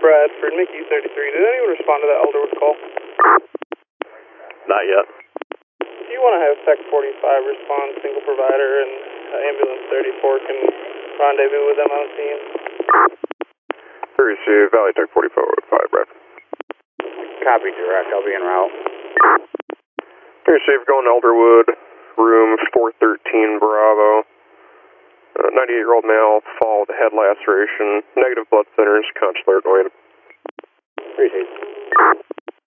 Bradford, Mickey 33. Did anyone respond to that Elderwood call? Not yet. Do you want to have Tech 45 respond, single provider, and ambulance 34 can rendezvous with them on scene? Receive, Valley Tech 45, Bradford. Copy, direct. I'll be en route. Receive, going Elderwood, room 413, Bravo. 98-year-old male, fall with head laceration, negative blood thinners, consular going. Appreciate it.